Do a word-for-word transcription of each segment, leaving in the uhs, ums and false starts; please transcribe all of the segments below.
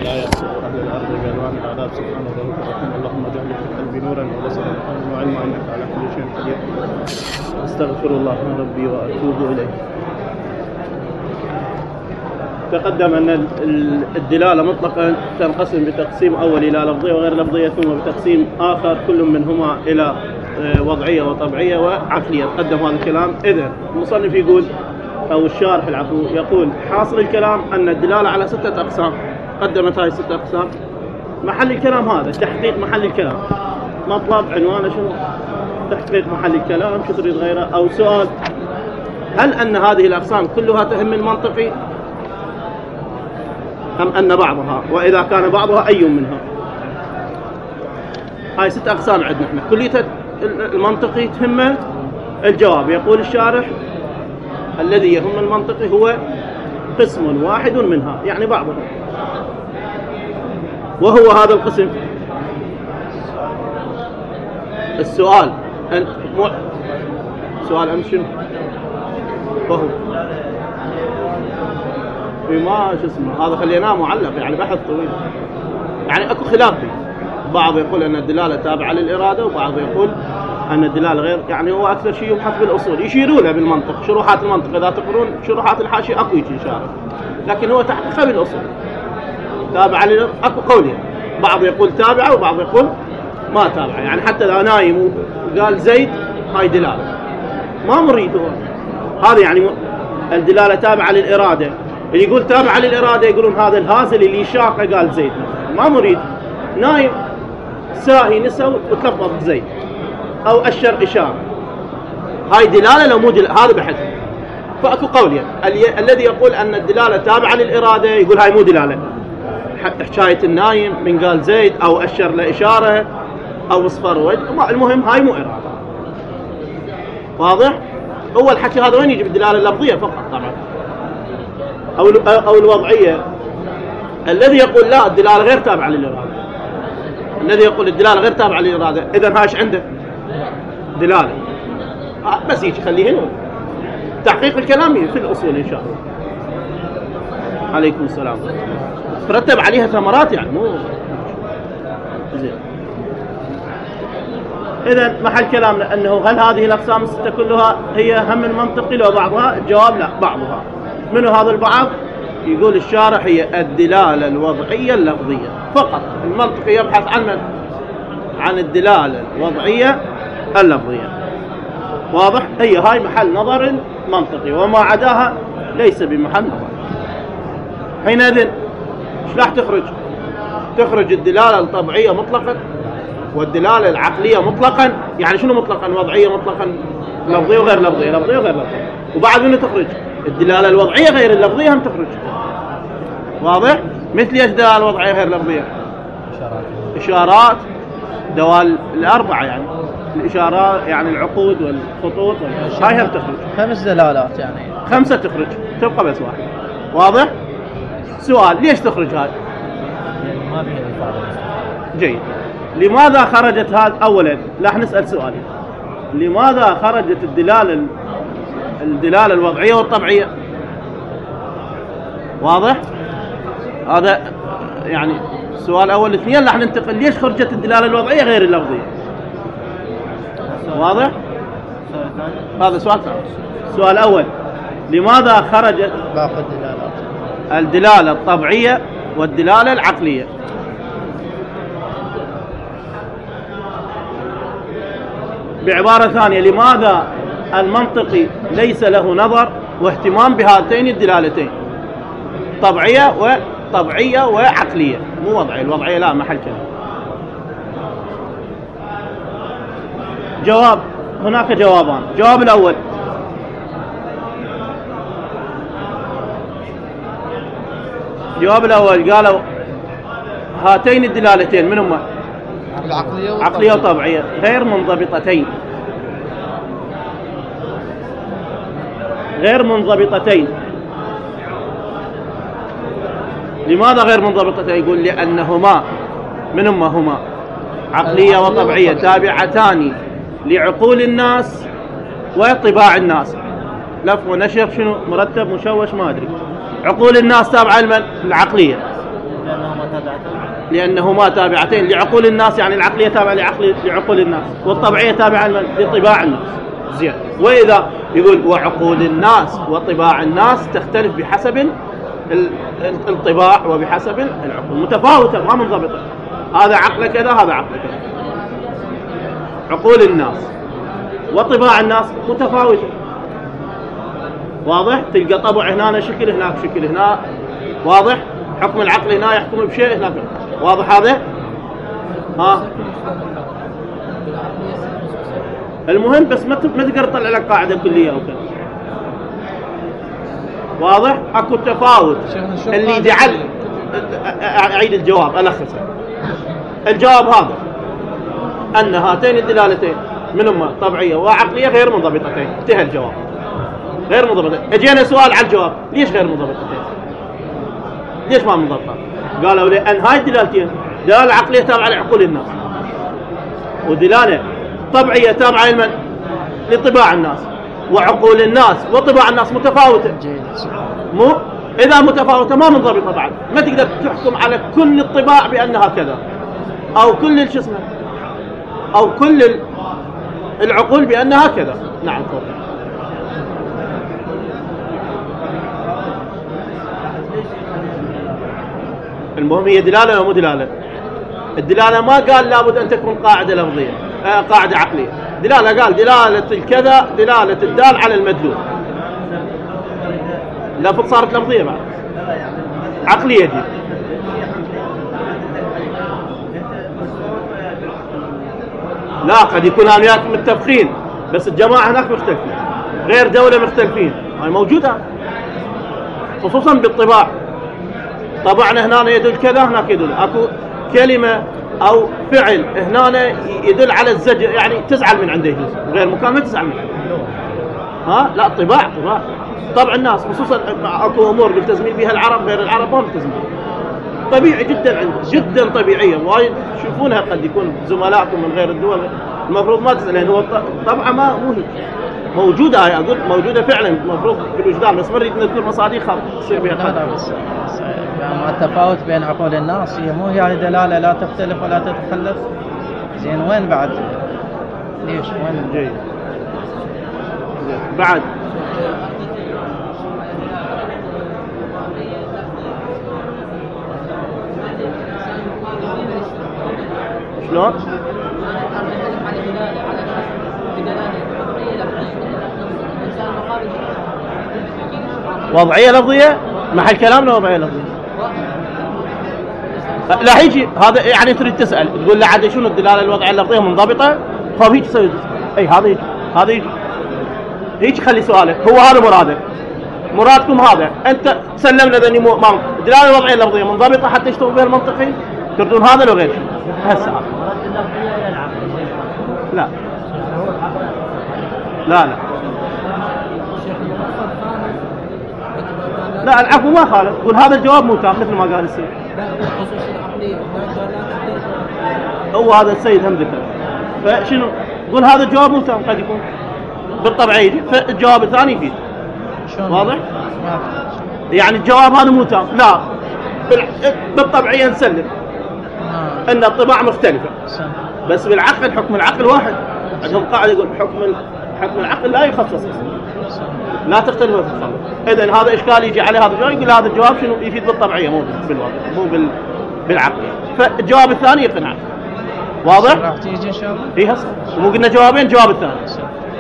لا يحسب أهل الأرض بألوان العذاب سبحانه وتعالى. اللهم اجعل في قلبي نورا وبصرا وعلما إنك على كل شيء قدير. أستغفر الله ربي وأتوب إليه. تقدم أن الدلالة مطلقا تنقسم بتقسيم أول إلى لفظية وغير لفظية، ثم بتقسيم آخر كل منهما إلى وضعية وطبعية وعقلية. تقدم هذا الكلام. إذن المصنف يقول أو الشارح العفو يقول حاصل الكلام أن الدلالة على ستة أقسام. قدمت هاي ستة أقسام. محل الكلام هذا تحقيق محل الكلام. مطلب عنوانه شنو؟ تحقيق محل الكلام. شو تريد غيره؟ أو سؤال: هل أن هذه الأقسام كلها تهم المنطقي أم أن بعضها؟ وإذا كان بعضها أي منها؟ هاي ست أقسام عندنا احنا. كلية المنطقي تهمه. الجواب يقول الشارح: الذي يهم المنطقي هو قسم واحد منها، يعني بعضها. وهو هذا القسم. السؤال أن مو... سؤال أمس شنو؟ وهو بما شو اسمه هذا خليناه معلق، يعني بحث طويل، يعني اكو خلاف فيه. بعض يقول ان الدلاله تابعه للاراده، وبعض يقول ان الدلاله غير. يعني هو اكثر شيء يبحث بالاصول، يشيروا له بالمنطق، شروحات المنطق. اذا تقرون شروحات الحاشيه اكو شيء شارح، لكن هو تحقيقها بالاصول. تابعه لل اكو قولين، بعض يقول تابعه وبعض يقول ما تابعه. يعني حتى اذا نايم وقال زيد هاي دلاله ما مريد هو. هذا يعني الدلاله تابعه للاراده. اللي يقول تابعه للاراده يقولون هذا الهازل اللي شاقه قال زيد، ما مريد. نايم ساهي نسى وتلفظ زيد او اشر اشاره، هاي دلاله لو مو دلاله. هذا بحث. فاكو قولين، يعني الذي يقول ان الدلاله تابعه للاراده يقول هاي مو دلاله، حكايه النايم من قال زيد او اشر لاشاره او اصفر وجه، المهم هاي مو اراده. واضح؟ هو الحكي هذا وين يجي؟ بالدلاله اللفظيه فقط طبعا، او او الوضعيه. الذي يقول لا الدلاله غير تابعه للاراده، الذي يقول الدلاله غير تابعه للاراده، اذا هاش عنده دلاله. بس يجي خليه هنا تحقيق الكلام في الاصول ان شاء الله. عليكم السلام. ترتب عليها ثمرات، يعني مو زين. اذا محل كلامنا انه هل هذه الاقسام السته كلها هي هم المنطقي لو بعضها؟ الجواب لا، بعضها. منو هذا البعض؟ يقول الشارح هي الدلاله الوضعيه اللفظيه فقط. المنطقي يبحث عن من؟ عن الدلاله الوضعيه اللفظيه. واضح؟ هي هاي محل نظر المنطقي، وما عداها ليس بمحل نظر. حينئذ ايش راح تخرج؟ تخرج الدلاله الطبيعيه مطلقا والدلاله العقليه مطلقا. يعني شنو مطلقا؟ وضعيه مطلقا، لفظيه وغير لفظيه، لفظيه وغير لفظيه. وبعد منه تخرج الدلاله الوضعيه غير اللفظيه هم تخرج. واضح؟ مثل ايش الدلاله الوضعيه غير لفظيه؟ اشارات اشارات دوال الاربعه، يعني الاشارات يعني العقود والخطوط هاي هم تخرج. خمس دلالات يعني خمسه تخرج، تبقى بس واحد. واضح؟ سؤال: ليش تخرج هاي؟ يعني ما فيها الفاظ. جيد. لماذا خرجت هذا؟ اولا راح نسال سؤالين: لماذا خرجت الدلاله الدلاله الوضعيه والطبيعيه؟ واضح؟ هذا يعني السؤال الاول. الاثنين راح ننتقل. ليش خرجت الدلاله الوضعيه غير اللفظيه؟ واضح؟ هذا سؤال ثاني. السؤال الاول: لماذا خرجت باقي الدلالات؟ الدلاله الطبيعيه والدلاله العقليه؟ بعبارة ثانية: لماذا المنطقي ليس له نظر واهتمام بهاتين الدلالتين، طبيعية وطبيعية وعقلية، مو وضعية؟ الوضعية لا محل كلام. جواب: هناك جوابان. الجواب الأول: الجواب الأول قالوا هاتين الدلالتين من هما؟ العقلية عقلية وطبيعية غير منضبطتين، غير منضبطتين. لماذا غير منضبطتين؟ يقول لأنهما من هما؟ هما عقلية وطبيعية تابعتان لعقول الناس وطباع الناس. لف ونشر شنو؟ مرتب مشوش ما أدري. عقول الناس تابعة لمن؟ العقلية، لأنهما تابعتين لعقول الناس، يعني العقلية تابعة لعقل لعقول الناس، والطبعية تابعة لطباع الناس. زين. وإذا يقول وعقول الناس وطباع الناس تختلف بحسب الطباع وبحسب العقول، متفاوتة ما منضبطة، هذا عقل كذا هذا عقل كذا. عقول الناس وطباع الناس متفاوتة، واضح؟ تلقى طبع هنا شكل هناك شكل هنا، واضح؟ حكم العقل هنا يحكم بشيء هناك، واضح هذا؟ ها المهم بس ما ما تقدر تطلع لك قاعدة كلية أو كذا، واضح؟ اكو تفاوت اللي جعل. اعيد الجواب الخصه. الجواب هذا ان هاتين الدلالتين منهما طبيعيه وعقليه غير منضبطتين. انتهى الجواب، غير منضبطتين. اجينا سؤال على الجواب، ليش غير منضبطتين؟ ليش ما منضبطه؟ قالوا لان هاي الدلالتين دلاله عقليه تابعه لعقول الناس، ودلاله طبيعيه تابعه لمن؟ لطباع الناس، وعقول الناس وطباع الناس متفاوته. مو اذا متفاوته ما منضبطه بعد، ما تقدر تحكم على كل الطباع بانها كذا، او كل شو اسمه، او كل العقول بانها كذا. نعم طبعا. المهم هي دلاله ولا مو دلاله؟ الدلاله ما قال لابد ان تكون قاعده لفظيه، آه قاعده عقليه. دلاله قال دلاله الكذا دلاله الدال على المدلول، لفظ صارت لفظيه بعد، عقليه دي. لا قد يكون انا وياك متفقين، بس الجماعه هناك مختلفين، غير دوله مختلفين، هاي موجوده خصوصا بالطباع. طبعنا هنا يدل كذا هناك يدل، اكو كلمه او فعل هنا يدل على الزجر، يعني تزعل من عنده جزء، غير مكان ما تزعل من عنده. ها لا طباع طباع طبع الناس، خصوصا اكو امور ملتزمين بها العرب غير العرب ما ملتزمين، طبيعي جدا عنده، جدا طبيعيه، وايد تشوفونها قد يكون زملائكم من غير الدول المفروض ما تزعل، لان هو طبعا ما مو موجوده، هاي اقول موجوده فعلا المفروض بالوجدان، بس مريت نذكر مصادق تصير بها لا لا بس يعني التفاوت بين عقول الناس هي مو هي دلاله لا تختلف ولا تتخلف. زين وين بعد؟ ليش وين؟ جيد. بعد شلون؟ وضعية لفظية؟ محل كلامنا وضعية لفظية. لا هيجي هذا يعني تريد تسأل تقول له عاد شنو الدلالة الوضعية اللفظية منضبطة؟ طيب هيك تسوي اي هذا يجي هذا يجي هيك خلي سؤالك، هو هذا مرادك، مرادكم هذا، انت سلمنا ذني مو ما الدلالة الوضعية اللفظية منضبطة حتى يشتغل بها المنطقي؟ تردون هذا لو غير شيء؟ هسه لا لا لا لا العفو ما خالف، قول هذا الجواب مو تام مثل ما قال السيد. هو هذا السيد هم ذكر، فشنو قول هذا الجواب مو تام، قد يكون بالطبع يجي، فالجواب الثاني يفيد. واضح؟ يعني الجواب هذا مو تام، لا بالطبعية نسلم ان الطباع مختلفة، بس بالعقل حكم العقل واحد. عندهم قاعدة يقول حكم حكم العقل لا يخصص، لا تختلف وتتخلف. اذا هذا اشكال يجي عليه هذا الجواب، يقول هذا الجواب شنو يفيد بالطبيعيه مو بالواقع مو بال بالعقل، فالجواب الثاني يقنع. واضح؟ راح تيجي ان شاء الله. اي هسه مو قلنا جوابين، الجواب الثاني.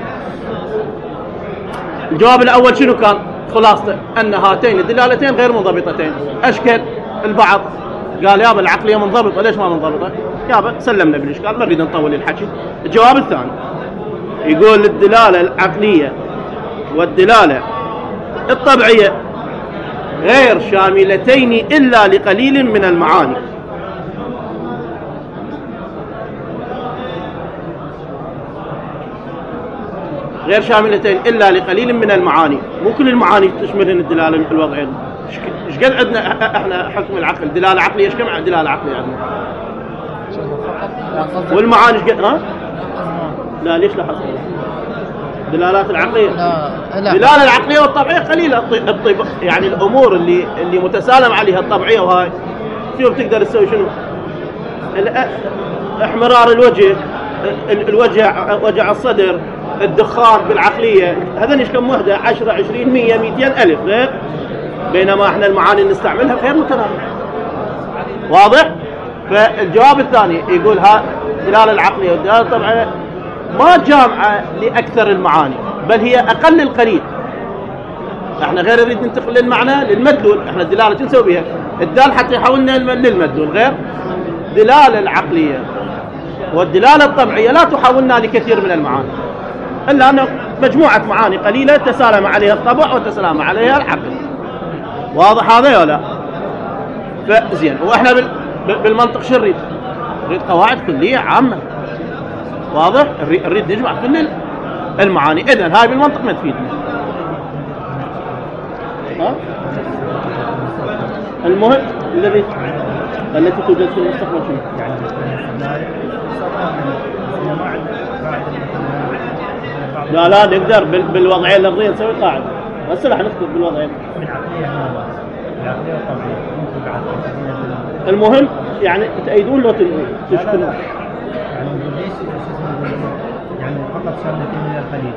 الجواب الاول شنو كان؟ خلاصته ان هاتين الدلالتين غير منضبطتين. اشكل البعض قال يابا العقليه منضبطه، ليش ما منضبطه؟ يابا سلمنا بالاشكال، ما نريد نطول الحكي. الجواب الثاني يقول الدلاله العقليه والدلاله الطبيعيه غير شاملتين الا لقليل من المعاني. غير شاملتين الا لقليل من المعاني، مو كل المعاني تشملهن الدلاله الوضعيه. ايش قد عندنا احنا حكم العقل دلاله عقليه؟ ايش كم دلاله عقليه عندنا؟ والمعاني ايش قد؟ ها؟ لا ليش لا حصل؟ دلالات العقليه لا لا الدلاله العقليه والطبيعيه قليله. الطب يعني الامور اللي اللي متسالم عليها الطبيعيه وهاي المكتوب تقدر تسوي شنو؟ احمرار الوجه، الوجع، وجع الصدر، الدخان بالعقلية، هذا ايش كم وحدة؟ عشرة عشرين مية مئتين ألف غير، بينما احنا المعاني اللي نستعملها غير متناهية. واضح؟ فالجواب الثاني يقول ها الدلالة العقلية والدلالة الطبيعية ما جامعة لأكثر المعاني، بل هي أقل القليل. احنا غير نريد ننتقل للمعنى للمدلول، احنا الدلالة شو نسوي بها؟ الدال حتى يحولنا للمدلول، غير الدلالة العقلية والدلالة الطبيعية لا تحولنا لكثير من المعاني، إلا أنه مجموعة معاني قليلة تسالم عليها الطبع وتسالم عليها العقل. واضح هذا ولا؟ فزين، وإحنا بالمنطق شو نريد؟ نريد قواعد كلية عامة. واضح؟ نريد نجمع كل المعاني. إذن هاي بالمنطق ما تفيدنا. ها؟ المهم الذي التي توجد في المستقبل شنو؟ لا لا نقدر بالوضعية اللفظية نسوي قاعدة، بس راح نكتب بالوضعية. المهم يعني تأيدون لو تشكلون. يعني فقط سنتين من الخليل.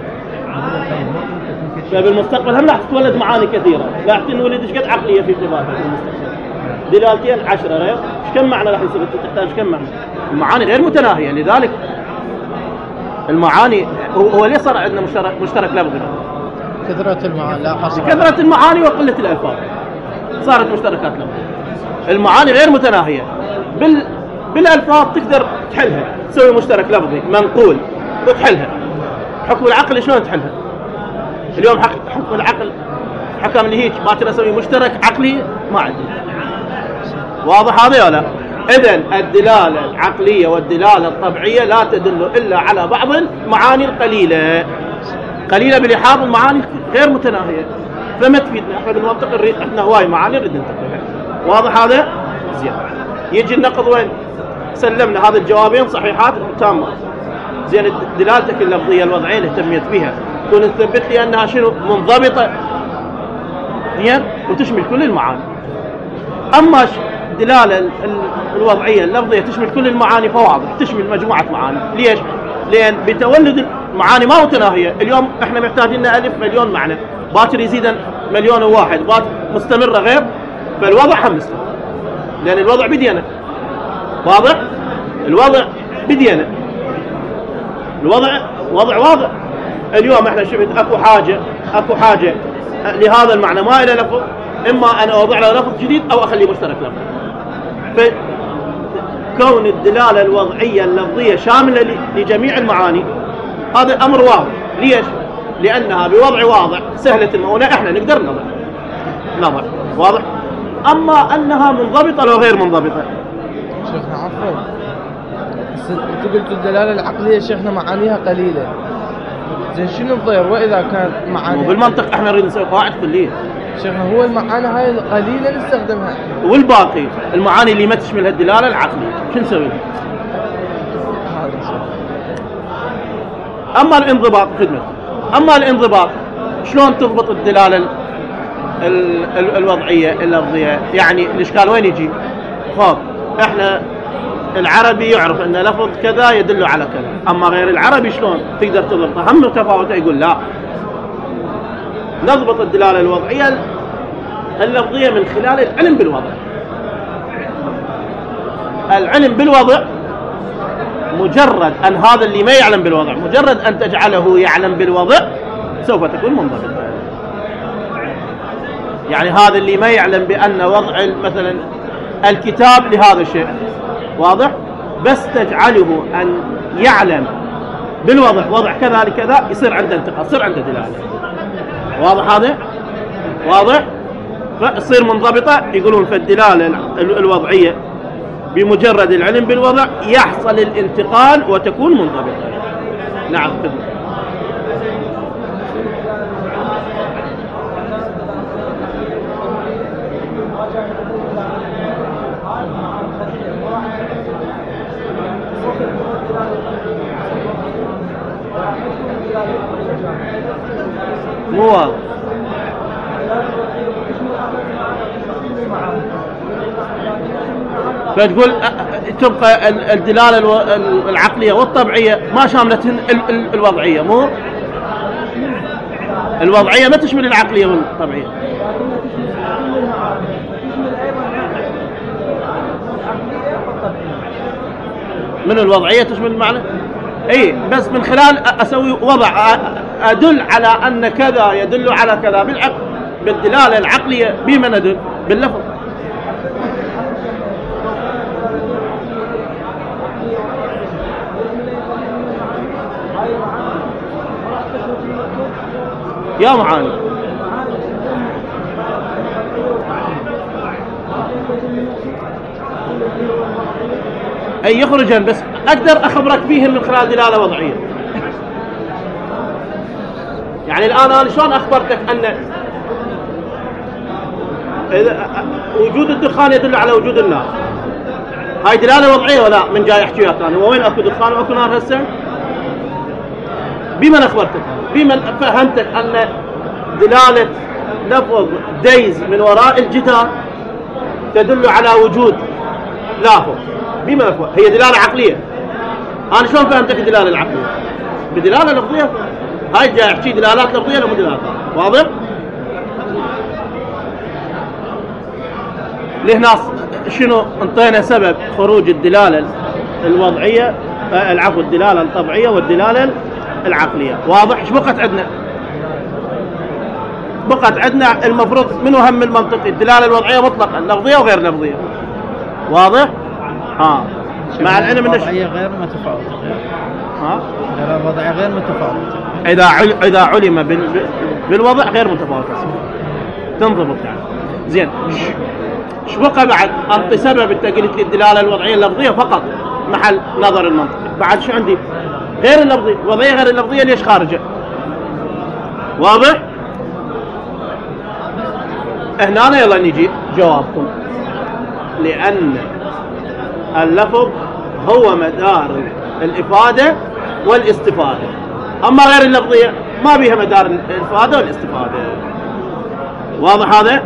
فبالمستقبل هم راح تتولد معاني كثيرة، راح تنولد ايش قد عقلية في اعتبارها في المستقبل. دلالتين عشرة، ايش كم معنى راح يصير؟ تحتاج كم معنى؟ المعاني غير متناهية، لذلك المعاني هو ليه صار عندنا مشترك مشترك لفظي؟ كثرة المعاني، لا حصر. كثرة المعاني وقلة الألفاظ صارت مشتركات لفظية. المعاني غير متناهية، بال بالألفاظ تقدر تحلها، تسوي مشترك لفظي منقول وتحلها. حكم العقل شلون تحلها؟ اليوم حكم العقل حكم اللي هيك باكر اسوي مشترك عقلي ما عندي. واضح هذا ولا؟ إذن الدلالة العقلية والدلالة الطبيعية لا تدل إلا على بعض المعاني القليلة، قليلة بلحاظ المعاني غير متناهية، فما تفيدنا. احنا بالمنطق نريد، احنا هواي معاني نريد ننتقلها. واضح هذا؟ زين. يجي النقض وين؟ سلمنا هذه الجوابين صحيحات تامة. زين، دلالتك اللفظية الوضعية اللي اهتميت بها تكون تثبت لي أنها شنو؟ منضبطة زين وتشمل كل المعاني. أما الدلالة الوضعية اللفظية تشمل كل المعاني فواضح تشمل مجموعة معاني. ليش؟ لأن بتولد المعاني ما متناهية. اليوم احنا محتاجين ألف مليون معنى، باكر يزيد مليون وواحد، باكر مستمرة غير، فالوضع هم مستمر، لأن الوضع بدينا. واضح؟ الوضع بدينا، الوضع وضع واضح. اليوم احنا شفت اكو حاجة اكو حاجة لهذا المعنى ما إلى لفظ، إما أنا أوضع له لفظ جديد أو أخليه مشترك لفظ. فكون الدلالة الوضعية اللفظية شاملة لجميع المعاني هذا أمر واضح. ليش؟ لأنها بوضع واضح سهلة المؤونة، إحنا نقدر نضع نضع واضح. أما أنها منضبطة لو غير منضبطة. شيخنا عفوا، أنت قلت الدلالة العقلية شيخنا معانيها قليلة، زين شنو الضير وإذا كانت معاني؟ وبالمنطق احنا نريد نسوي قواعد كلية. شيخنا هو المعاني هاي القليلة نستخدمها، والباقي المعاني اللي ما تشمل الدلالة العقلية شو نسوي؟ أما الانضباط خدمة، أما الانضباط شلون تضبط الدلالة ال ال الوضعية اللفظية؟ يعني الإشكال وين يجي؟ خب احنا العربي يعرف أن لفظ كذا يدل على كذا، أما غير العربي شلون تقدر تضبطها؟ هم متفاوتة. يقول لا، نضبط الدلالة الوضعية اللفظية من خلال العلم بالوضع. العلم بالوضع مجرد أن هذا اللي ما يعلم بالوضع، مجرد أن تجعله يعلم بالوضع سوف تكون منضبطة. يعني هذا اللي ما يعلم بأن وضع مثلا الكتاب لهذا الشيء واضح، بس تجعله أن يعلم بالوضع وضع كذا لكذا يصير عنده انتقال، يصير عنده دلالة. واضح هذا؟ واضح؟ فتصير منضبطة. يقولون فالدلالة الوضعية بمجرد العلم بالوضع يحصل الانتقال وتكون منضبطة. نعم خدمة. مو واضح. فتقول تبقى الدلالة العقلية والطبيعية ما شاملتهن الوضعية، مو الوضعية ما تشمل العقلية والطبيعية. من الوضعية تشمل المعنى؟ اي بس من خلال اسوي وضع ادل على ان كذا يدل على كذا بالعقل، بالدلالة العقلية بما ندل باللفظ. يا معاني اي يخرجن، بس اقدر اخبرك بيهم من خلال دلالة وضعية. يعني الان انا شلون اخبرتك ان وجود الدخان يدل على وجود النار؟ هاي دلالة وضعية ولا من جاي احكي وياك انا وين اكو دخان واكو نار هسه؟ بمن اخبرتك؟ بمن فهمتك ان دلالة لفظ ديز من وراء الجدار تدل على وجود لافظ؟ بمن اخبرتك؟ هي دلالة عقلية. انا شلون فهمتك الدلالة العقلية؟ بدلالة لفظية. هاي جاي احكي دلالات لفظية ولا مو دلالات؟ واضح؟ لهنا شنو انطينا سبب خروج الدلالة الوضعية، العفو الدلالة الطبيعية والدلالة العقلية. واضح؟ ايش بقت عندنا؟ بقت عندنا المفروض منو هم المنطقي الدلالة الوضعية مطلقا، لفظية وغير لفظية. واضح؟ ها مع العلم ان الوضعية غير متفاوتة. ها الدلالة الوضعية غير متفاوتة. اذا عل... اذا علم بال... بالوضع غير متفاوتة تنضبط يعني. زين ايش بقى بعد؟ انطي سبب انت قلت لي الدلالة الوضعية اللفظية فقط محل نظر المنطقي. بعد شو عندي؟ غير اللفظية، الوضعية غير اللفظية ليش خارجة؟ واضح؟ هنا يلا نجي جوابكم. لأن اللفظ هو مدار الإفادة والاستفادة، أما غير اللفظية ما بيها مدار الإفادة والاستفادة. واضح هذا؟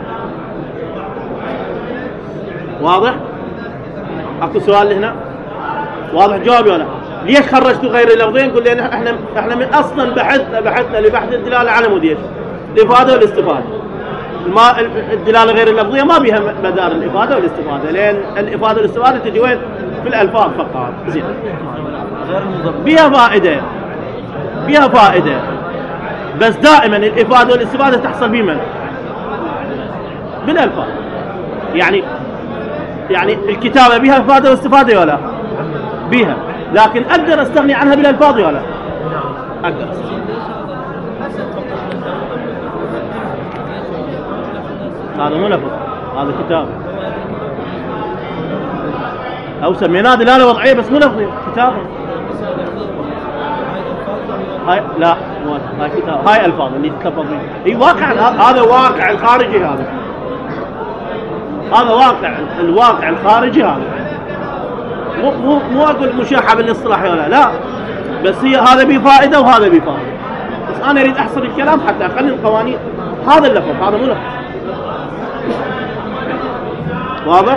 واضح؟ أكو سؤال هنا؟ واضح جوابي ولا؟ ليش خرجتوا غير اللفظين؟ نقول لي احنا احنا من اصلا بحثنا بحثنا لبحث الدلاله على موديش الافاده والاستفاده. ما الدلاله غير اللفظيه ما بيها مدار الافاده والاستفاده، لان الافاده والاستفاده تجي وين؟ في الالفاظ فقط. زين بيها فائده بيها فائده بس دائما الافاده والاستفاده تحصل بمن؟ بالالفاظ. يعني يعني الكتابه بيها افاده واستفاده ولا؟ بيها، لكن أقدر أستغني عنها بالألفاظ ولا؟ أقدر. هذا مو لفظ، هذا كتاب. أو سميناه دلالة وضعية بس مو لفظية، كتاب. هاي لا مو هاي كتاب، هاي ألفاظ اللي تتلفظ بها. هي واقع، هذا واقع الخارجي هذا. هذا واقع الواقع الخارجي هذا. مو مو مو اقول مشاحه بالاصطلاح ولا لا، بس هي هذا بيه فائده وهذا بيه فائده. بس انا اريد احصر الكلام حتى اخلي القوانين. هذا اللفظ هذا مو لفظ. واضح؟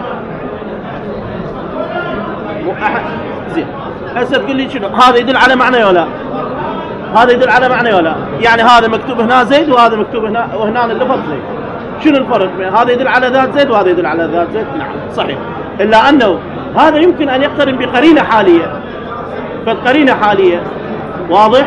مو احد زين. هسه تقول لي شنو هذا يدل على معنى ولا؟ هذا يدل على معنى ولا؟ يعني هذا مكتوب هنا زيد وهذا مكتوب هنا وهنا اللفظ زيد. شنو الفرق بين هذا يدل على ذات زيد وهذا يدل على ذات زيد؟ نعم صحيح، الا انه هذا يمكن أن يقترن بقرينة حالية. فالقرينة حالية واضح؟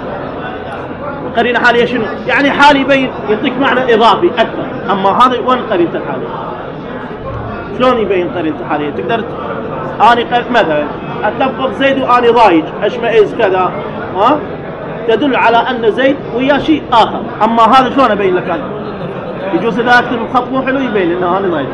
قرينة حالية شنو؟ يعني حالي يبين يعطيك معنى إضافي أكثر. أما هذا وين قرينة الحالية؟ شلون يبين قرينة الحالية؟ تقدر أني مثلا أتلفظ زيد وأني ضايج أشمئز كذا، ها؟ تدل على أن زيد ويا شيء آخر. أما هذا شلون أبين لك أنا؟ يجوز إذا أكتب الخط مو حلو يبين إنه أنا ضايج.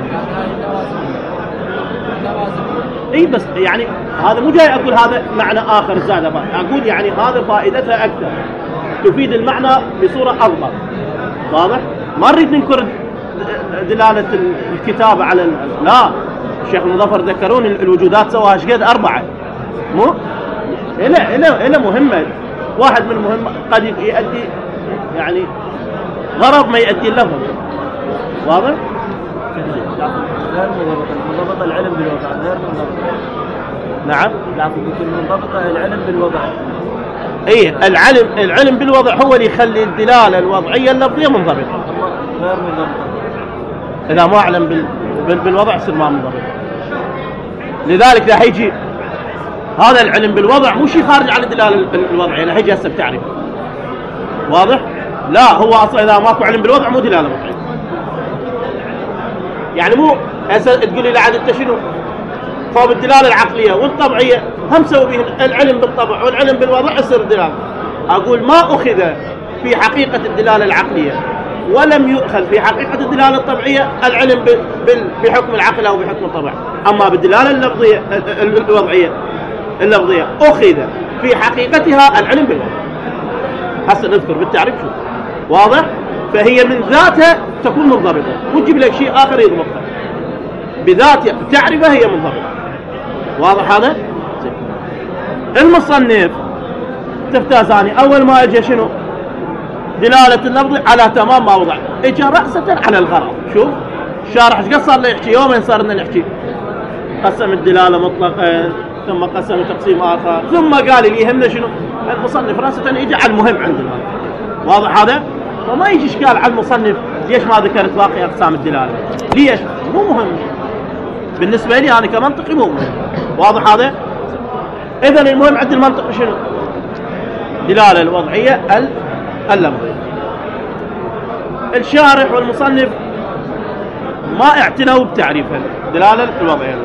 اي بس يعني هذا مو جاي اقول هذا معنى اخر زاد، اقول يعني هذا فائدتها اكثر، تفيد المعنى بصوره افضل. واضح؟ ما نريد ننكر دلاله الكتابه على ال... لا، الشيخ المظفر ذكرون الوجودات سواها ايش قد اربعه، مو إلا إلا إلا مهمه. واحد من المهم قد يؤدي يعني غرض ما يؤدي اللفظ. واضح؟ غير مضبط، المضبط العلم بالوضع غير منضبطة. نعم العفو يكون منضبطة العلم بالوضع. ايه العلم العلم بالوضع هو اللي يخلي الدلالة الوضعية اللفظية منضبطة. غير منضبطة إذا ما أعلم بال... بال... بالوضع يصير ما منضبط. لذلك راح يجي هذا العلم بالوضع مو شيء خارج عن الدلالة الوضعية، راح يجي هسه بتعريف واضح؟ لا هو أصلا إذا ماكو علم بالوضع مو دلالة وضعية. يعني مو هسه تقول لي لا عاد أنت شنو؟ فوق الدلالة العقلية والطبعية هم سووا به العلم بالطبع والعلم بالوضع يصير دلالة. أقول ما أخذ في حقيقة الدلالة العقلية ولم يؤخذ في حقيقة الدلالة الطبيعية العلم بحكم العقل أو بحكم الطبع. أما بالدلالة اللفظية الوضعية اللفظية أخذ في حقيقتها العلم بالوضع. هسه نذكر بالتعريف شو واضح. فهي من ذاتها تكون منضبطة وتجيب لك شيء آخر يضبطها بذاتها تعرفها هي منضبطة. واضح هذا؟ المصنف تفتازاني أول ما أجي شنو دلالة اللفظ على تمام ما وضع اجى رأسة على الغرض. شوف الشارح ايش قصر لي يحكي يومين صار لنا نحكي قسم الدلالة مطلقا ثم قسم تقسيم آخر ثم قال اللي يهمنا شنو المصنف رأسة يجي على المهم عندنا. واضح هذا؟ وما يجي اشكال على المصنف ليش ما ذكرت باقي أقسام الدلالة ليش مو مهم بالنسبة لي أنا كمنطقي مو مهم. واضح هذا؟ إذن المهم عند المنطق شنو دلالة الوضعية اللفظية. الشارح والمصنف ما اعتنوا بتعريف الدلالة الوضعية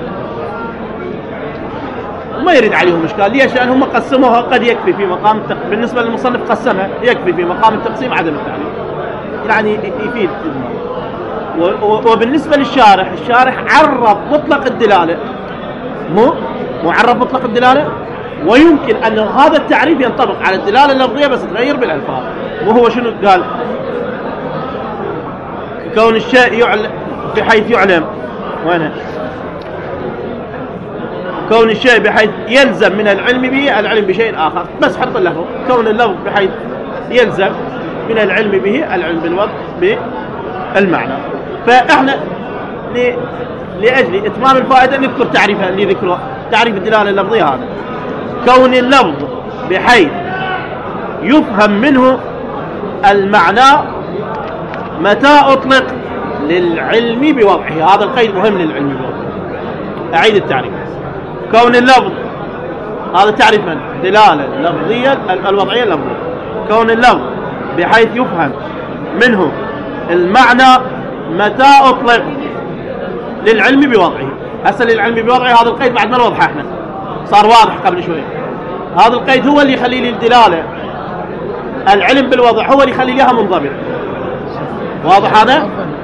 ما يريد عليهم إشكال. ليش؟ لأنهم قسموها قد يكفي في مقام التق... بالنسبة للمصنف قسمها يكفي في مقام التقسيم عدم التعريف يعني يفيد. و... و... وبالنسبة للشارح الشارح عرف مطلق الدلالة مو مو عرف مطلق الدلالة ويمكن أن هذا التعريف ينطبق على الدلالة اللفظية بس تغير بالألفاظ. وهو شنو قال كون الشيء يعلم بحيث يعلم وين كون الشيء بحيث يلزم من العلم به العلم بشيء آخر بس حط له كون اللفظ بحيث يلزم من العلم به العلم بالوضع بالمعنى. فإحنا ل... لأجل إتمام الفائدة نذكر تعريفها اللي ذكره تعريف الدلالة اللفظية هذا كون اللفظ بحيث يفهم منه المعنى متى أطلق للعلم بوضعه. هذا القيد مهم للعلم بوضعه. أعيد التعريف كون اللفظ هذا تعريف من دلالة اللفظية الوضعية اللفظية كون اللفظ بحيث يفهم منه المعنى متى أطلق للعلم بوضعه. هسه للعلم بوضعه هذا القيد بعد ما نوضحه احنا صار واضح قبل شوي. هذا القيد هو اللي يخلي لي الدلالة العلم بالوضع هو اللي يخلي لها منضبط. واضح هذا؟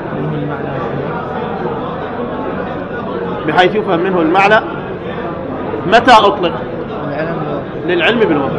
بحيث يفهم منه المعنى متى أطلق للعلم بالوضع.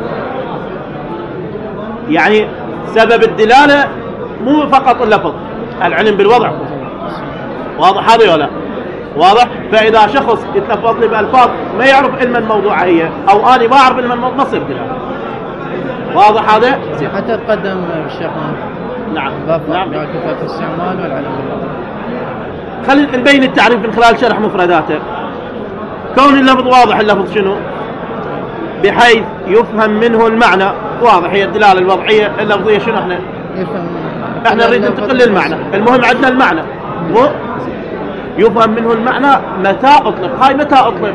يعني سبب الدلالة مو فقط اللفظ العلم بالوضع. واضح هذا ولا واضح؟ فإذا شخص يتلفظ لي بألفاظ ما يعرف علم الموضوع هي أو أنا ما أعرف علم الموضوع ما صير دلالة. واضح هذا؟ حتى تقدم الشيخنا نعم نعم كفاءة الاستعمال والعلم بالوضع. خلينا نبين التعريف من خلال شرح مفرداته. كون اللفظ واضح اللفظ شنو بحيث يفهم منه المعنى واضح هي الدلالة الوضعية اللفظية شنو احنا يفهم احنا نريد ننتقل للمعنى المهم عندنا المعنى مو يفهم منه المعنى متى أطلق. هاي متى أطلق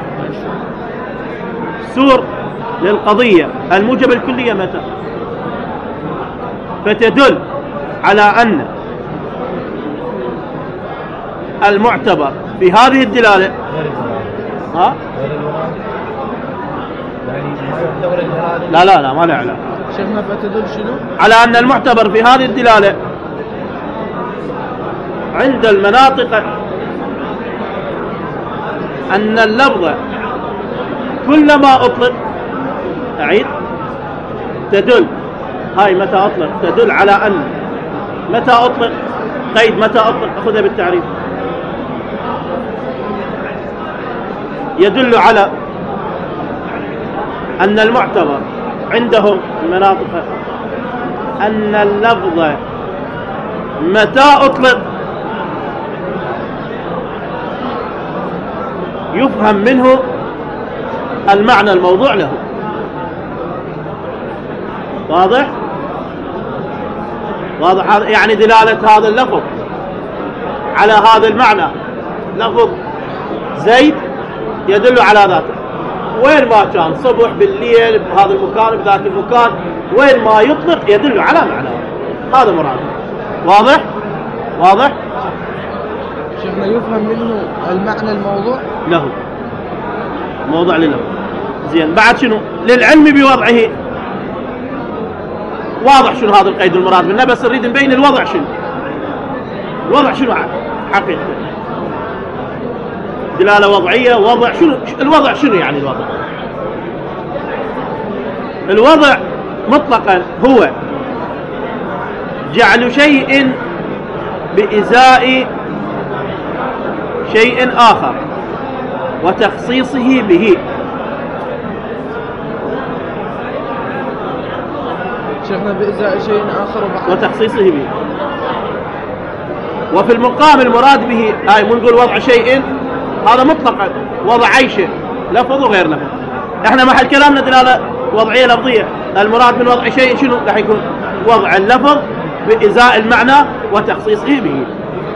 سور للقضية الموجبة الكلية متى فتدل على أن المعتبر في هذه الدلالة ها لا لا لا ما له علاقة. شيخنا فتدل شنو على أن المعتبر في هذه الدلالة عند المناطق أن اللفظ كلما أطلق أعيد تدل هاي متى أطلق تدل على أن متى أطلق قيد متى أطلق أخذها بالتعريف يدل على أن المعتبر عندهم المناطق أن اللفظ متى أطلق يفهم منه المعنى الموضوع له. واضح؟ واضح هذا يعني دلالة هذا اللفظ على هذا المعنى. لفظ زيد يدل على ذاته، وين ما كان صبح بالليل بهذا المكان بذاك المكان، وين ما يطلق يدل على معنى. هذا مراد. واضح؟ واضح؟ شيخنا يفهم منه المعنى الموضوع له، موضوع لله. زين، بعد شنو؟ للعلم بوضعه. واضح شنو هذا القيد المراد منه، بس نريد نبين الوضع شنو. الوضع شنو حقيقة؟ دلالة وضعية، وضع شنو؟ الوضع شنو يعني الوضع؟ الوضع مطلقا هو جعل شيء بإزاء شيء آخر وتخصيصه به. شيخنا بإزاء شيء آخر وتخصيصه به. وفي المقام المراد به هاي مو نقول وضع شيء، هذا مطلقا وضع أي شيء لفظ وغير لفظ. احنا محل كلامنا دلالة وضعية لفظية، المراد من وضع شيء شنو؟ راح يكون وضع اللفظ بإزاء المعنى وتخصيصه به.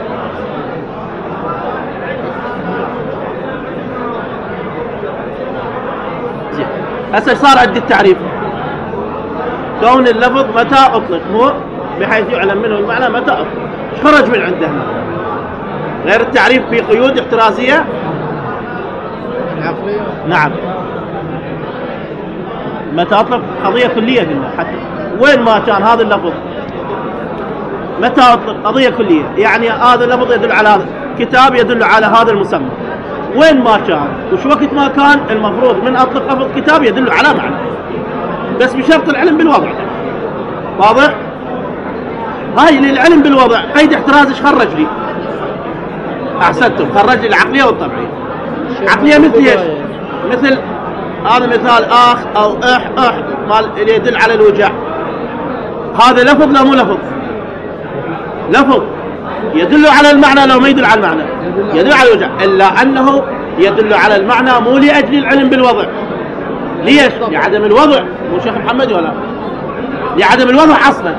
هسه صار عندي التعريف. كون اللفظ متى أطلق، هو بحيث يعلم منه المعنى متى أطلق. خرج من عنده غير التعريف في قيود احترازية العقلية. نعم، متى أطلق قضية كلية قلنا، حتى وين ما كان هذا اللفظ متى أطلق قضية كلية، يعني هذا اللفظ يدل على هذا كتاب، يدل على هذا المسمى وين ما كان وش وقت ما كان. المفروض من أطلق لفظ كتاب يدل على معنى، بس بشرط العلم بالوضع. واضح؟ هاي للعلم بالوضع قيد احتراز. ايش خرج لي؟ احسنتم، خرج لي العقليه والطبيعيه. عقليه مثل ايش؟ مثل هذا مثال اخ او اح اح مال اللي يدل على الوجع. هذا لفظ لا مو لفظ؟ لفظ يدل على المعنى لو ما يدل على المعنى، يدل على الوجع، الا انه يدل على المعنى مو لاجل العلم بالوضع. ليش؟ لعدم الوضع. مو شيخ محمد ولا؟ لعدم الوضع اصلا.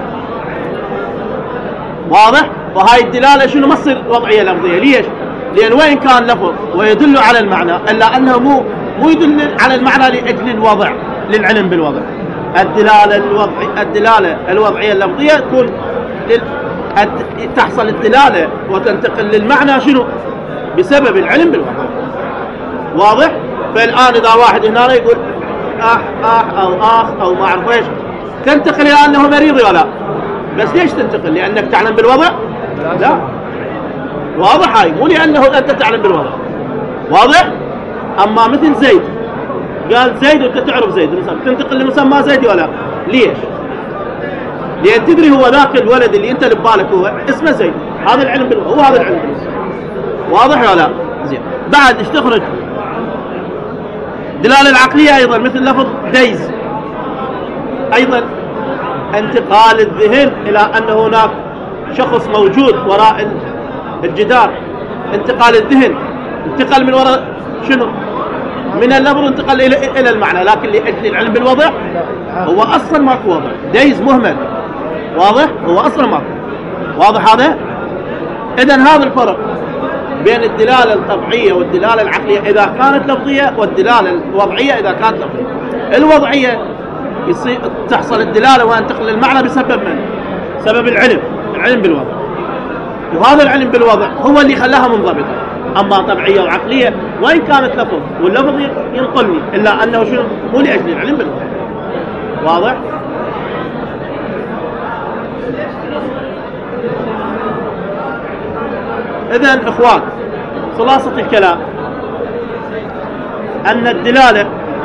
واضح؟ وهاي الدلاله شنو ما تصير وضعيه لفظيه. ليش؟ لان وين كان لفظ ويدل على المعنى، الا انه مو مو يدل على المعنى لاجل الوضع، للعلم بالوضع. الدلاله الوضعيه الدلاله الوضعيه اللفظيه تكون لل... تحصل الدلاله وتنتقل للمعنى شنو؟ بسبب العلم بالوضع. واضح؟ فالان اذا واحد هنا يقول اح اح او اخ او ما اعرف ايش، تنتقل الى انه مريض ولا؟ بس ليش تنتقل؟ لانك تعلم بالوضع؟ لا. واضح؟ هاي مو لانه انت تعلم بالوضع. واضح؟ اما مثل زيد، قال زيد وانت تعرف زيد، تنتقل لمسمى زيد ولا؟ ليش؟ لان تدري هو ذاك الولد اللي انت ببالك هو اسمه زيد، هذا العلم بالوضع، هو هذا العلم بالوضع. واضح ولا؟ زين. بعد ايش تخرج؟ دلاله العقليه ايضا مثل لفظ ديز، ايضا انتقال الذهن الى ان هناك شخص موجود وراء الجدار. انتقال الذهن انتقل من وراء شنو؟ من اللفظ انتقل الى الى المعنى، لكن لاجل العلم بالوضع هو اصلا ماكو وضع. ديز مهمل. واضح؟ هو اصلا ماكو. واضح هذا؟ اذا هذا الفرق بين الدلاله الطبيعيه والدلاله العقليه اذا كانت لفظيه، والدلاله الوضعيه اذا كانت لفظيه. الوضعيه يصير تحصل الدلاله وتنتقل المعنى بسبب من؟ سبب العلم، العلم بالوضع. وهذا العلم بالوضع هو اللي خلاها منضبطه. اما طبيعيه وعقليه وان كانت لفظ واللفظ ينقلني، الا انه شنو؟ مو لاجل العلم بالوضع. واضح؟ اذن اخوان، خلاصه الكلام ان الدلاله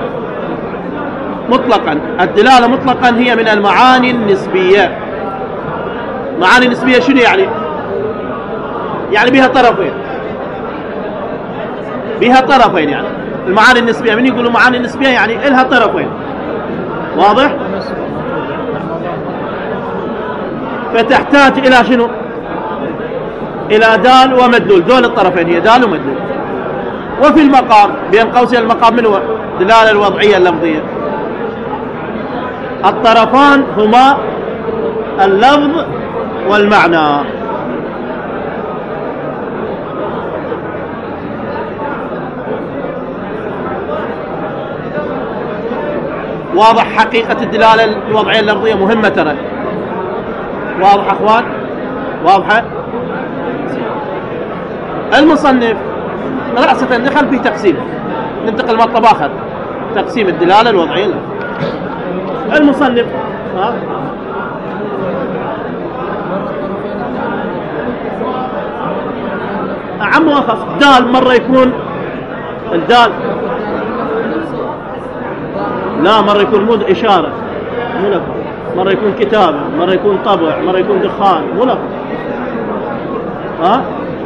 مطلقا الدلاله مطلقا هي من المعاني النسبيه. معاني النسبيه شنو يعني؟ يعني بها طرفين، بها طرفين. يعني المعاني النسبيه، من يقولوا معاني النسبيه يعني لها طرفين. واضح؟ فتحتاج الى شنو؟ الى دال ومدلول. دول الطرفين هي دال ومدلول. وفي المقام بين قوسين المقام من هو؟ دلالة الوضعية اللفظية. الطرفان هما اللفظ والمعنى. واضح حقيقة الدلالة الوضعية اللفظية مهمة ترى. واضح أخوان؟ واضحة؟ المصنف رأسة دخل في تقسيم، ننتقل مطلب آخر، تقسيم الدلالة الوضعية اللفظية. المصنف ها عم وخف دال مرة يكون الدال لا مرة يكون مو إشارة مو لفظ، مرة يكون كتابة، مرة يكون طبع، مرة يكون دخان، مو لفظ. ها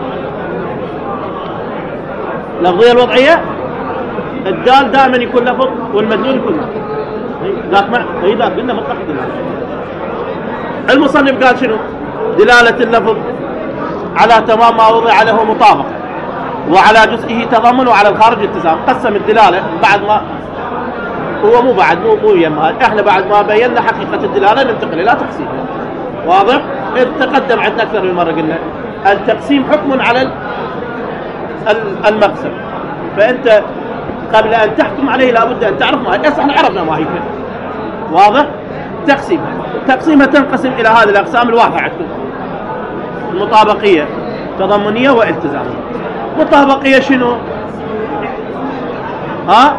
لفظية الوضعية الدال دائما يكون لفظ والمدلول يكون لفظ. ذاك مع اي ذاك قلنا مطلق دلالة. المصنف قال شنو؟ دلالة اللفظ على تمام ما وضع له مطابقة، وعلى جزئه تضمن، وعلى الخارج التزام. قسم الدلالة بعد ما هو مو بعد مو مو يمها، احنا بعد ما بينا حقيقة الدلالة ننتقل الى تقسيم. واضح؟ إذ تقدم عندنا اكثر من مرة قلنا التقسيم حكم على المقسم، فانت قبل ان تحكم عليه لابد ان تعرف ما هي. احنا عرفنا ما هي كده. واضح؟ تقسيم تقسيمها تنقسم الى هذه الاقسام الواضحة عندكم: المطابقية، تضمنية، والتزامية. مطابقية شنو؟ ها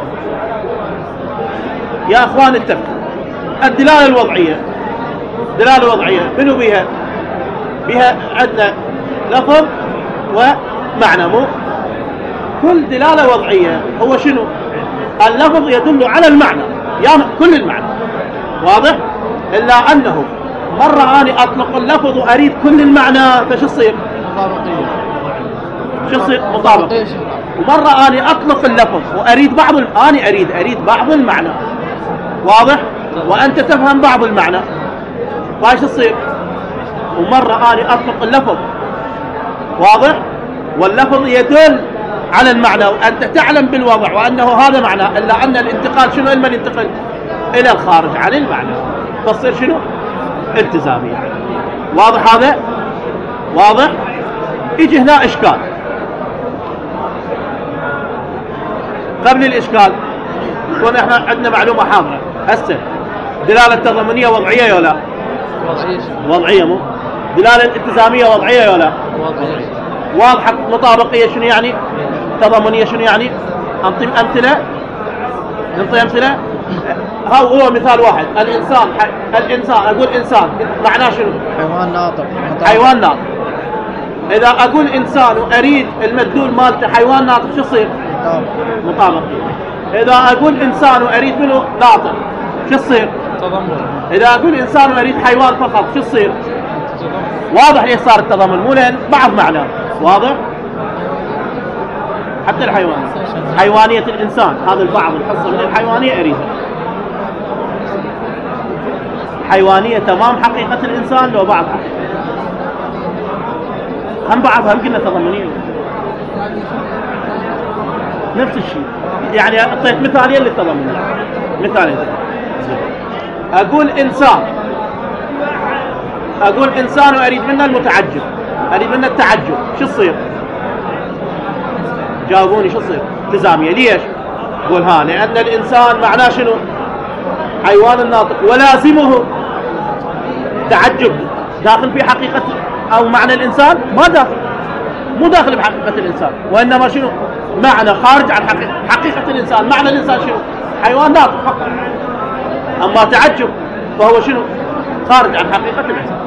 يا اخوان اتفقوا. الدلالة الوضعية، دلالة الوضعية منو بها؟ بها عندنا لفظ ومعنى. مو كل دلالة وضعية هو شنو؟ اللفظ يدل على المعنى، يا كل المعنى. واضح؟ إلا أنه مرة أنا أطلق اللفظ وأريد كل المعنى، فشو يصير؟ مطابقية. شو يصير؟ مطابقة. ومرة أنا أطلق اللفظ وأريد بعض ال... أنا أريد أريد بعض المعنى. واضح؟ وأنت تفهم بعض المعنى، فايش يصير؟ ومرة أنا أطلق اللفظ، واضح؟ واللفظ يدل على المعنى وأنت تعلم بالوضع وأنه هذا معنى، إلا أن الانتقال شنو؟ لما ينتقل إلى الخارج عن المعنى تصير شنو؟ التزامية. واضح هذا؟ واضح؟ يجي هنا إشكال. قبل الإشكال يكون إحنا عندنا معلومة حاضرة. هسه دلالة تضمنية وضعية ولا؟ وضعية. وضعية. مو دلالة التزامية وضعية ولا؟ وضعية. واضحة. مطابقية شنو يعني؟ تضمنية شنو يعني؟ أنطي أمثلة. نعطي أمثلة. هو هو مثال واحد. الإنسان ح... الإنسان أقول إنسان معناه شنو؟ حيوان ناطق. حيوان ناطق. إذا أقول إنسان وأريد المدلول مالته حيوان ناطق شو يصير؟ مطابقية. إذا أقول إنسان وأريد منه ناطق شو يصير؟ تضمن. إذا أقول إنسان وأريد حيوان فقط شو يصير؟ واضح ليش صار التضمن؟ مو لأن بعض معناه. واضح؟ حتى الحيوان حيوانية الإنسان هذا البعض الحصة من الحيوانية أريدها. حيوانية تمام حقيقة الإنسان لو بعض حقيقة هم بعضها هم قلنا تضمنية نفس الشيء. يعني أعطيت مثالين للتضمنية. مثالين أقول إنسان أقول إنسان وأريد منه المتعجب، أريد منه التعجب شو يصير؟ جاوبوني شو يصير؟ التزامية. ليش؟ قول ها لأن الإنسان معناه شنو؟ حيوان الناطق ولازمه تعجب. داخل في حقيقة أو معنى الإنسان؟ ما داخل، مو داخل بحقيقة الإنسان، وإنما شنو؟ معنى خارج عن حقيقة, حقيقة الإنسان. معنى الإنسان شنو؟ حيوان ناطق فقط. أما تعجب فهو شنو؟ خارج عن حقيقة الإنسان.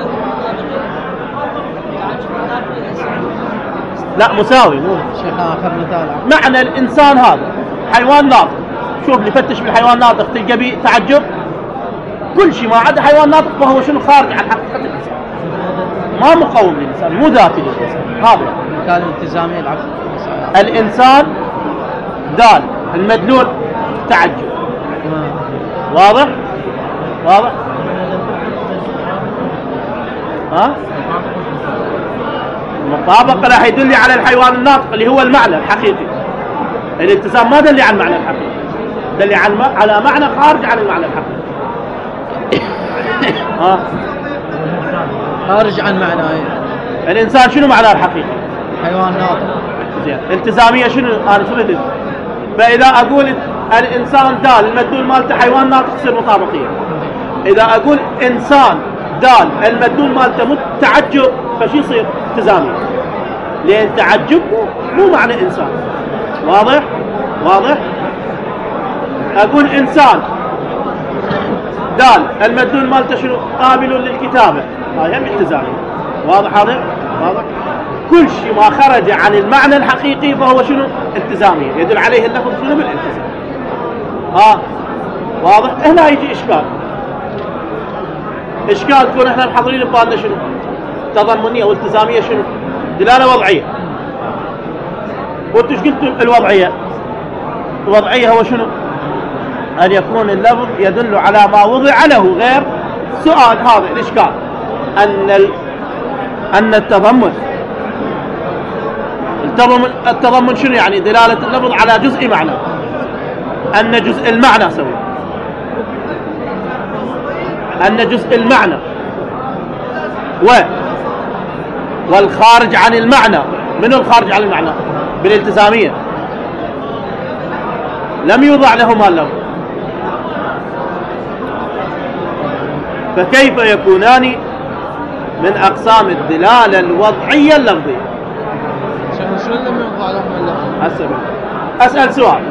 لا مساوي. مو شيخ آخر مثال. معنى الإنسان هذا حيوان ناطق. شوف نفتش بالحيوان ناطق تلقى به تعجب. كل شيء ما عدا حيوان ناطق فهو شنو؟ خارج عن حقيقة الإنسان، ما مقوم للإنسان، مو ذاتي للإنسان. هذا مثال التزامي العكس. الإنسان دال المدلول تعجب. واضح؟ واضح؟ ها؟ المطابقة راح يدل على الحيوان الناطق اللي هو المعنى الحقيقي. الالتزام ما دل على المعنى الحقيقي، دل على معنى خارج عن المعنى الحقيقي. ها خارج عن معنى الإنسان شنو معناه الحقيقي؟ حيوان ناطق. زين التزامية شنو؟ أنا شنو أدري؟ فإذا أقول الإنسان دال المدلول مالته حيوان ناطق تصير مطابقية. إذا أقول إنسان دال المدلول مالته متعجب فشي يصير التزامية، لأن تعجب مو معنى إنسان. واضح؟ واضح؟ أقول إنسان دال المدلول مالته شنو؟ قابل للكتابة، هاي هم التزامية. واضح هذا؟ واضح؟ كل شيء ما خرج عن المعنى الحقيقي فهو شنو؟ التزامية، يدل عليه اللفظ شنو؟ بالالتزام. ها واضح؟ هنا يجي إشكال. إشكال تكون إحنا محضرين ببالنا شنو؟ تضمنية والتزامية شنو؟ دلالة وضعية. وانتوا ايش قلتوا الوضعية؟ الوضعية هو شنو؟ أن يكون اللفظ يدل على ما وضع له غير سؤال. هذا الإشكال أن ال... أن التضمن التضمن التضمن شنو يعني؟ دلالة اللفظ على جزء معنى، أن جزء المعنى سوي أن جزء المعنى و والخارج عن المعنى. من الخارج عن المعنى؟ بالالتزامية لم يوضع لهما اللفظ، فكيف يكونان من أقسام الدلالة الوضعية اللفظية؟ شنو لم يوضع لهما اللفظ؟ أسأل أسأل سؤال.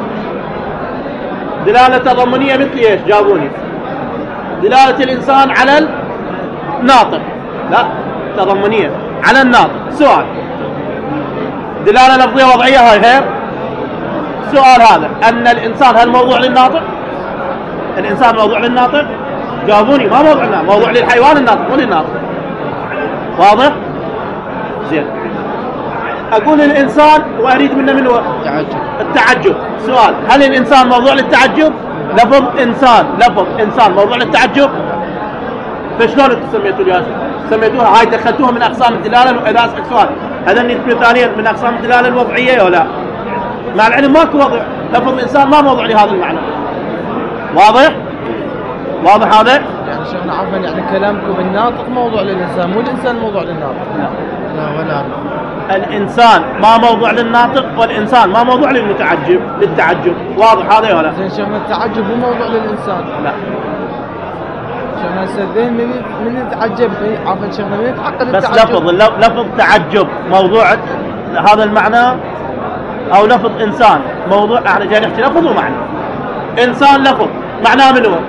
دلالة تضمنية مثل إيش؟ جاوبوني. دلالة الإنسان على الناطق، لا تضمنية على الناطق. سؤال. دلالة لفظية وضعية هاي غير. سؤال هذا أن الإنسان هل موضوع للناطق؟ الإنسان موضوع للناطق؟ جاوبوني. ما موضوع للناطق، موضوع للحيوان الناطق مو للناطق. واضح؟ زين. أقول الإنسان وأريد منه من هو؟ التعجب. التعجب. سؤال. هل الإنسان موضوع للتعجب؟ لفظ إنسان لفظ إنسان موضوع للتعجب؟ فشلون انتم سميتوا لي سميتوها هاي دخلتوها من أقسام الدلالة؟ إذا أسألك سؤال هذا النسبة ثانيا من أقسام الدلالة الوضعية ولا؟ مع العلم ماكو وضع، لفظ إنسان ما موضوع لهذا المعنى. واضح؟ واضح هذا؟ يعني شيخنا عفوا يعني كلامكم الناطق موضوع للإنسان مو الإنسان موضوع للناطق؟ لا ولا الإنسان ما موضوع للناطق والإنسان ما موضوع للمتعجب للتعجب. واضح هذا ولا؟ زين شيخنا التعجب مو موضوع للإنسان. لا شيخنا الذهن من من يتعجب عفوا شيخنا من يتعقد بس التعجب. لفظ لفظ تعجب موضوع هذا المعنى أو لفظ إنسان موضوع. احنا جاي نحكي لفظ ومعنى. إنسان لفظ معناه من هو؟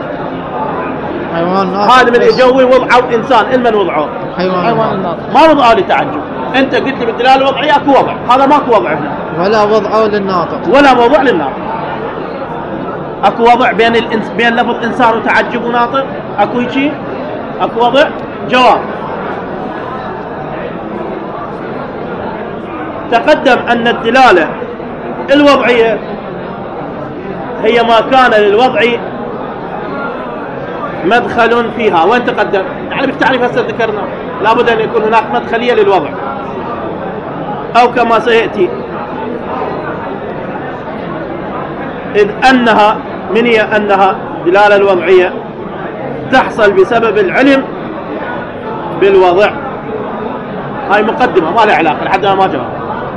حيوان ناطق. هذا من يجوي وضعوا إنسان المن وضعوه؟ حيوان, حيوان الناطق. ما وضعوا للتعجب. أنت قلت لي بالدلالة الوضعية أكو وضع، هذا ماكو وضع هنا ولا وضعه للناطق ولا موضوع للناطق. أكو وضع بين الإنس... بين لفظ إنسان وتعجب وناطق؟ أكو شيء؟ أكو وضع؟ جواب. تقدم أن الدلالة الوضعية هي ما كان للوضع مدخل فيها. وين تقدم؟ يعني بالتعريف هسه ذكرنا لابد أن يكون هناك مدخلية للوضع، أو كما سيأتي إذ أنها من هي أنها دلالة الوضعية تحصل بسبب العلم بالوضع. هاي مقدمة ما لها علاقة لحد ما جاء.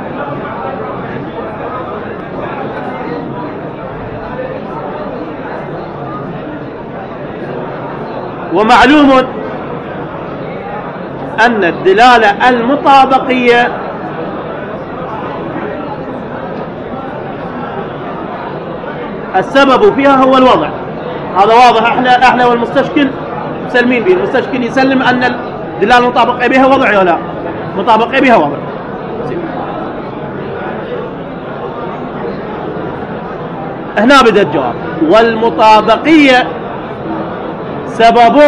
ومعلوم أن الدلالة المطابقية السبب فيها هو الوضع. هذا واضح. احنا احنا والمستشكل مسلمين به. المستشكل يسلم أن الدلالة المطابقة بها وضع ولا مطابقة بها وضع. هنا بدأ الجواب. والمطابقية سبب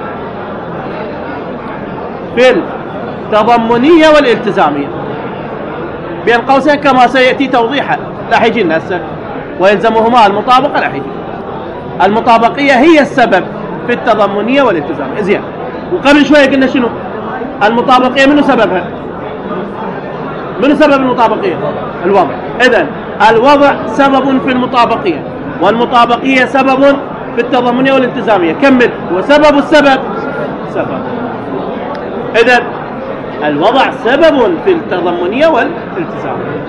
في التضمنية والالتزامية بين قوسين كما سيأتي توضيحا. لا يجي لنا هسه ويلزمهما المطابقة. لا يجي. المطابقية هي السبب في التضمنية والالتزامية. زين. وقبل شوية قلنا شنو المطابقية؟ منو سببها؟ منو سبب المطابقية؟ الوضع. إذن الوضع سبب في المطابقية، والمطابقية سبب في التضمنية والالتزامية. كمل. وسبب السبب سبب. إذن الوضع سبب في التضمنية والالتزامية.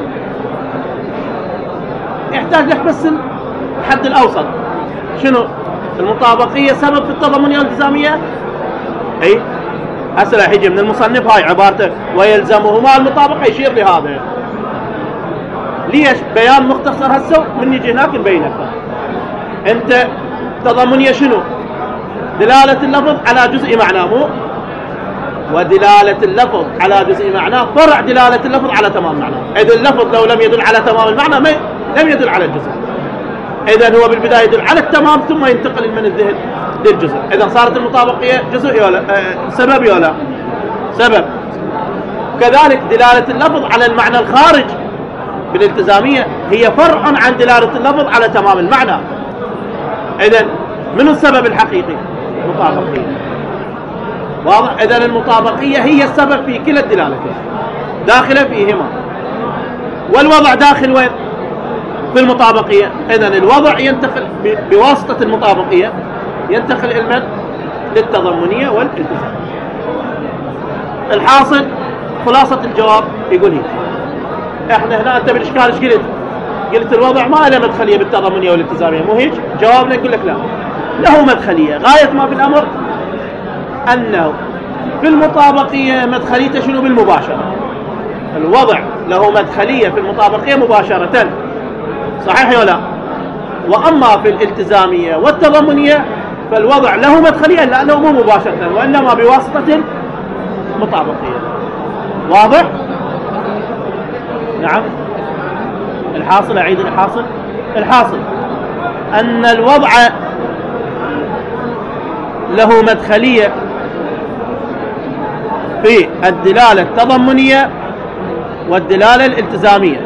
يحتاج لك بس الحد الأوسط. شنو؟ المطابقية سبب في التضمنية والالتزامية. أي هسه راح يجي من المصنف هاي عبارته ويلزمهما المطابقة، يشير لهذا. ليش؟ بيان مختصر هسه من يجي هناك نبين أكثر. أنت تضمنية شنو؟ دلالة اللفظ على جزء معناه، مو؟ ودلالة اللفظ على جزء معناه فرع دلالة اللفظ على تمام معناه. إذا اللفظ لو لم يدل على تمام المعنى ما لم يدل على الجزء. إذا هو بالبداية يدل على التمام ثم ينتقل من الذهن للجزء. إذا صارت المطابقية جزء ولا آه سبب ولا سبب. كذلك دلالة اللفظ على المعنى الخارج بالالتزامية هي فرع عن دلالة اللفظ على تمام المعنى. إذا من السبب الحقيقي؟ المطابقية. واضح؟ إذا المطابقية هي السبب في كلا الدلالتين، داخلة فيهما. والوضع داخل وين؟ في المطابقية. إذا الوضع ينتقل بواسطة المطابقية، ينتقل المد للتضمنية والالتزام. الحاصل خلاصة الجواب يقول هيك. احنا هنا انت بالاشكال ايش قلت؟ قلت الوضع ما له مدخلية بالتضمنية والالتزامية، مو هيك؟ جوابنا يقول لك لا، له مدخلية. غاية ما في الامر انه في المطابقية مدخليته شنو؟ بالمباشرة. الوضع له مدخلية في المطابقية مباشرة، صحيح ولا؟ واما في الالتزامية والتضمنية فالوضع له مدخلية لانه مو مباشرة وانما بواسطة مطابقية. واضح؟ نعم. الحاصل أعيد الحاصل. الحاصل أن الوضع له مدخلية في الدلالة التضمنية والدلالة الالتزامية،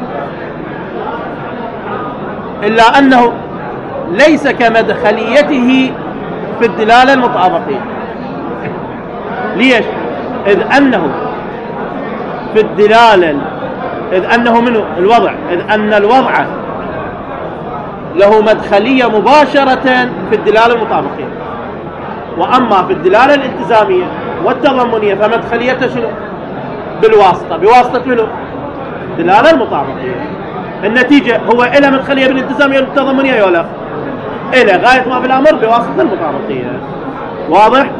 إلا أنه ليس كمدخليته في الدلالة المطابقية. ليش؟ إذ أنه في الدلالة إذ أنه منه الوضع إذ أن الوضع له مدخلية مباشرة في الدلالة المطابقية، وأما في الدلالة الالتزامية والتضمنية فمدخليته شنو؟ بالواسطة. بواسطة منه؟ الدلالة المطابقية. النتيجة هو إلى مدخلية بالالتزامية والتضمنية ولا إلى غاية ما في الأمر بواسطة المطابقية. واضح؟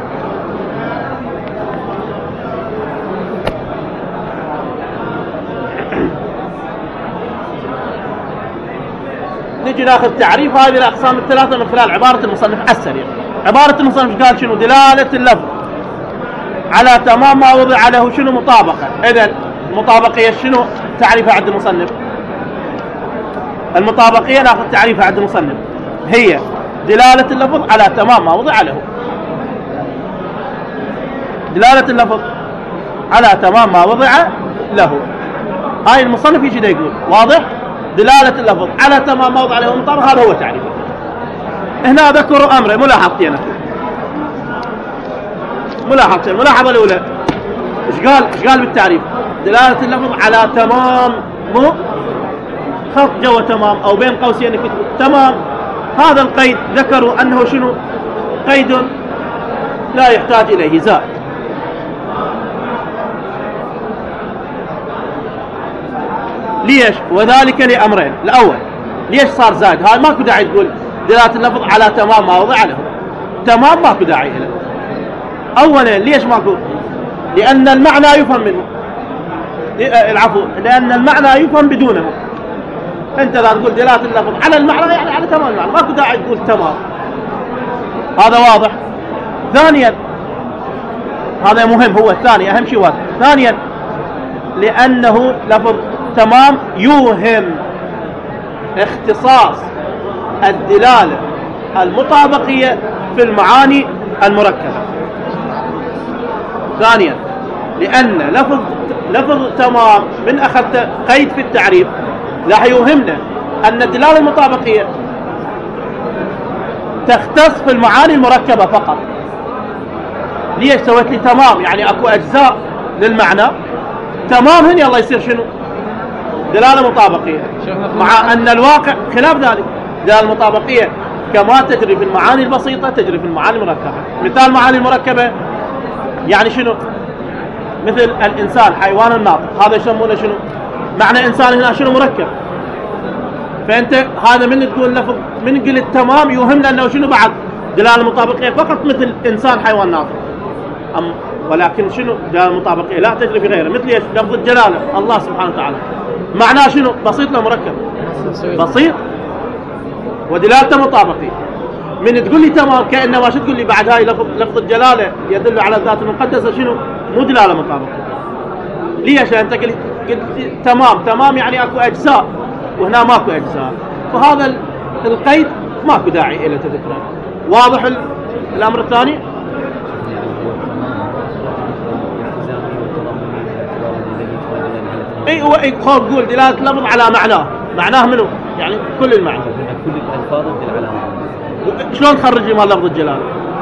نجي ناخذ تعريف هذه الأقسام الثلاثة من خلال عبارة المصنف السريع. عبارة المصنف قال شنو؟ دلالة اللفظ على تمام ما وضع له شنو؟ مطابقة. إذن المطابقية شنو تعريفها عند المصنف؟ المطابقية ناخذ تعريفها عند المصنف هي دلالة اللفظ على تمام ما وضع له. دلالة اللفظ على تمام ما وضع له. هاي المصنف يجي دا يقول. واضح؟ دلالة اللفظ على تمام ما وضع له مطابقة، هذا هو تعريفه. هنا ذكروا أمره ملاحظتين. ملاحظتين. الملاحظة الأولى إيش قال؟ إيش قال بالتعريف؟ دلالة اللفظ على تمام، مو خط جوا تمام أو بين قوسين كتب تمام. هذا القيد ذكروا أنه شنو؟ قيد لا يحتاج إليه زائد. ليش؟ وذلك لأمرين. الأول ليش صار زائد؟ هاي ماكو داعي تقول دلالة اللفظ على تمام ما وضع له. تمام ماكو داعي له. أولا ليش ماكو؟ لأن المعنى يفهم منه. العفو، لأن المعنى يفهم بدونه. أنت لا تقول دلالة اللفظ على المعنى يعني على تمام المعنى، ماكو داعي تقول تمام. هذا واضح. ثانيا هذا مهم، هو الثاني أهم شيء واضح. ثانيا لأنه لفظ تمام يوهم اختصاص الدلالة المطابقية في المعاني المركبة. ثانيا لأن لفظ لفظ تمام من أخذت قيد في التعريف راح يوهمنا أن الدلالة المطابقية تختص في المعاني المركبة فقط. ليش سويت لي تمام؟ يعني أكو أجزاء للمعنى تمام هنا الله يصير شنو؟ دلالة مطابقية، مع أن الواقع خلاف ذلك. دلالة مطابقية كما تجري في المعاني البسيطة تجري في المعاني المركبة. مثال المعاني المركبة يعني شنو؟ مثل الإنسان حيوان ناطق، هذا يسمونه شنو؟ معنى إنسان هنا شنو؟ مركب. فأنت هذا من تقول لفظ من قلت تمام يوهمنا أنه شنو بعد دلالة مطابقية فقط مثل إنسان حيوان ناطق. أم ولكن شنو دلالة مطابقية لا تجري في غيره. مثل ايش؟ لفظ الجلالة الله سبحانه وتعالى معناه شنو؟ بسيط ولا مركب؟ بسيط ودلالته مطابقية. من تقول لي تمام كأنه شو تقول لي بعد هاي لفظ لفظ الجلالة يدل على الذات المقدسة شنو؟ مو دلالة مطابقية. ليش؟ أنت قلت قلت تمام تمام يعني اكو أجزاء وهنا ماكو أجزاء، فهذا القيد ماكو داعي إلى تذكره. واضح الأمر الثاني؟ اي هو يقول دلالة لفظ على معناه. معناه منه يعني كل المعنى كل الألفاظ تدل على معنى. شلون تخرج مال لفظ الجلالة؟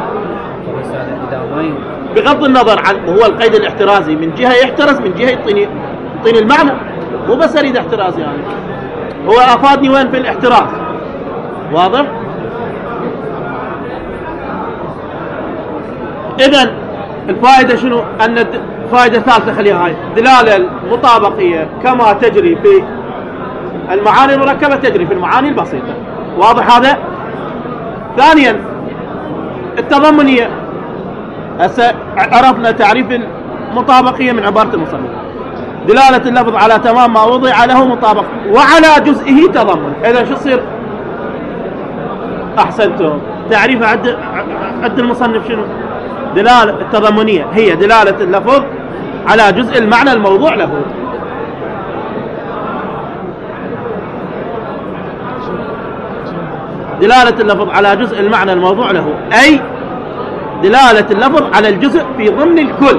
بغض النظر عن هو القيد الاحترازي من جهة يحترز من جهة يعطيني يعطيني المعنى، مو بس اريد احتراز يعني هو افادني وين في الاحتراز. واضح؟ اذا الفائدة شنو؟ ان الفائدة الثالثة خليها هاي دلالة المطابقية كما تجري في المعاني المركبة تجري في المعاني البسيطة. واضح هذا؟ ثانيا التضمنية. هسه عرفنا تعريف المطابقية من عبارة المصنف دلالة اللفظ على تمام ما وضع له مطابق وعلى جزئه تضمن. إذا شو يصير؟ أحسنتم تعريف عد عد المصنف شنو؟ دلالة التضمنية هي دلالة اللفظ على جزء المعنى الموضوع له. دلالة اللفظ على جزء المعنى الموضوع له أي دلالة اللفظ على الجزء في ضمن الكل.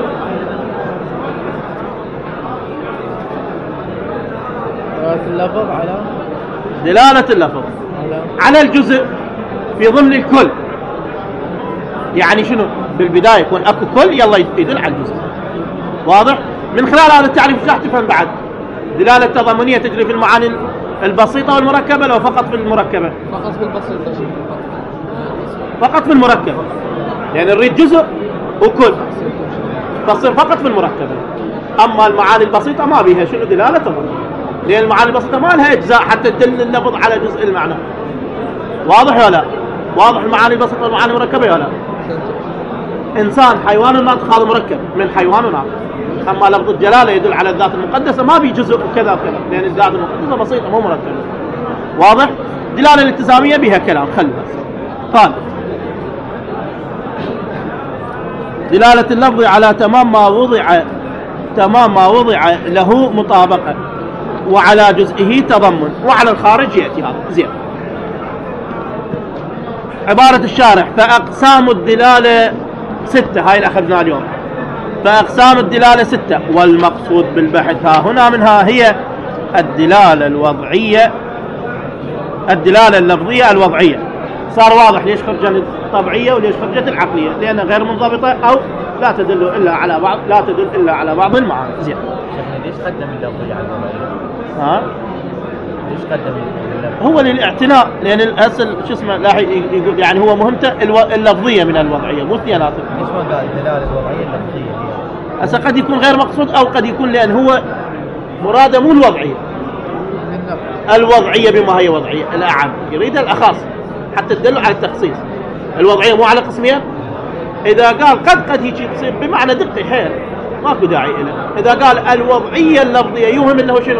دلالة اللفظ على دلالة اللفظ على الجزء في ضمن الكل. يعني شنو؟ بالبداية يكون اكو كل يلا يدل على الجزء. واضح؟ من خلال هذا التعريف راح تفهم بعد دلالة تضمنية تجري في المعاني البسيطة والمركبة لو فقط في المركبة؟ فقط في البسيطة. فقط في المركبة يعني نريد جزء وكل تصير فقط في المركبة. أما المعاني البسيطة ما بيها شنو دلالة تضمنية لأن المعاني البسيطة ما لها أجزاء حتى تدل اللفظ على جزء المعنى. واضح ولا؟ واضح المعاني البسيطة والمعاني المركبة ولا؟ إنسان حيوان ناطق هذا مركب من حيوان ناطق. أما لفظ الجلالة يدل على الذات المقدسة ما بي جزء وكذا وكذا لأن الذات المقدسة بسيطة مو مركبة. واضح؟ دلالة الالتزامية بها كلام خلي بس. ثالث دلالة اللفظ على تمام ما وضع تمام ما وضع له مطابقة وعلى جزئه تضمن وعلى الخارج يأتي هذا زين. عبارة الشارح فأقسام الدلالة ستة هاي اللي أخذناها اليوم. فأقسام الدلالة ستة والمقصود بالبحث ها هنا منها هي الدلالة الوضعية الدلالة اللفظية الوضعية. صار واضح ليش خرجت الطبيعية وليش خرجت العقلية لأنها غير منضبطة أو لا تدل إلا على بعض لا تدل إلا على بعض المعاني. زين ليش قدم اللفظية على الوضعية؟ ها؟ ليش قدم اللفظية؟ هو للاعتناء لأن الأصل شو اسمه لا يقول يعني هو مهمته اللفظية من الوضعية مو اثنيناتهم. ليش ما قال الدلالة الوضعية اللفظية؟ هسه قد يكون غير مقصود أو قد يكون لأن هو مراده مو الوضعية الوضعية بما هي وضعية الأعم يريد الأخص حتى تدل على التخصيص. الوضعية مو على قسمين. إذا قال قد قد هيك تصير بمعنى دقي حيل ماكو داعي إليه. إذا قال الوضعية اللفظية يوهم أنه شنو؟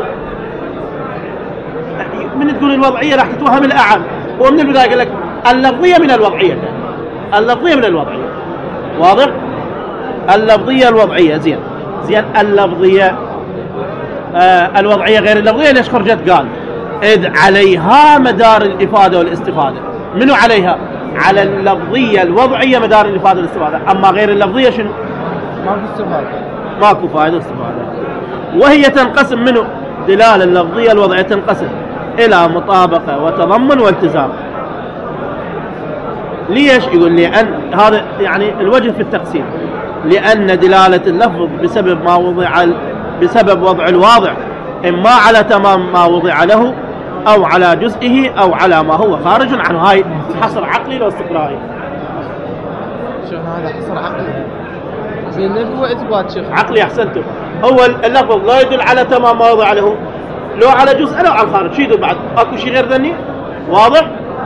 من تقول الوضعية راح تتوهم الأعم. هو من البداية قال لك اللفظية من الوضعية اللفظية من الوضعية. واضح؟ اللفظية الوضعية زين زين اللفظية آه الوضعية غير اللفظية ليش خرجت؟ قال إذ عليها مدار الإفادة والاستفادة. منو عليها؟ على اللفظية الوضعية مدار الإفادة والاستفادة. أما غير اللفظية شنو؟ ماكو استفادة ماكو فائدة واستفادة. وهي تنقسم منه دلالة اللفظية الوضعية تنقسم إلى مطابقة وتضمن والتزام. ليش؟ يقول لي أن هذا يعني الوجه في التقسيم لأن دلالة اللفظ بسبب ما وضع بسبب وضع الواضع إما على تمام ما وضع له أو على جزئه أو على ما هو خارج عنه. هاي حصر عقلي لو استقرائي. شيخنا هذا حصر عقلي زين نفي وإثبات شيخ عقلي أحسنتم. هو اللفظ لا يدل على تمام ما وضع له، لو على جزء لو على الخارج. شو يدل بعد؟ أكو شيء غير ذني؟ واضح؟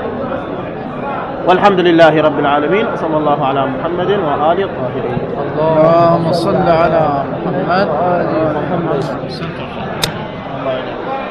والحمد لله رب العالمين، صلى الله على محمد وآله الطاهرين. اللهم صل على محمد وآل محمد. الله